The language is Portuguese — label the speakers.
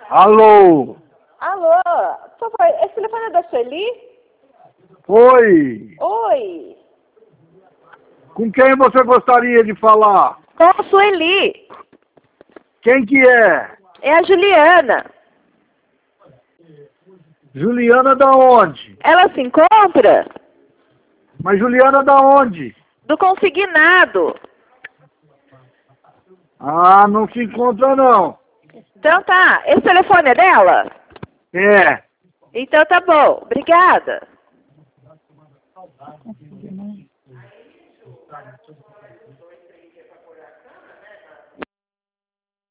Speaker 1: Alô?
Speaker 2: Alô? Por favor, esse telefone é da Sueli?
Speaker 1: Oi?
Speaker 2: Oi.
Speaker 1: Com quem você gostaria de falar?
Speaker 2: Com a Sueli.
Speaker 1: Quem que é?
Speaker 2: É a Juliana.
Speaker 1: Juliana da onde?
Speaker 2: Ela se encontra?
Speaker 1: Mas Juliana da onde?
Speaker 2: Do consignado.
Speaker 1: Ah, não se encontra não.
Speaker 2: Então tá. Esse telefone é dela?
Speaker 1: É.
Speaker 2: Então tá bom. Obrigada.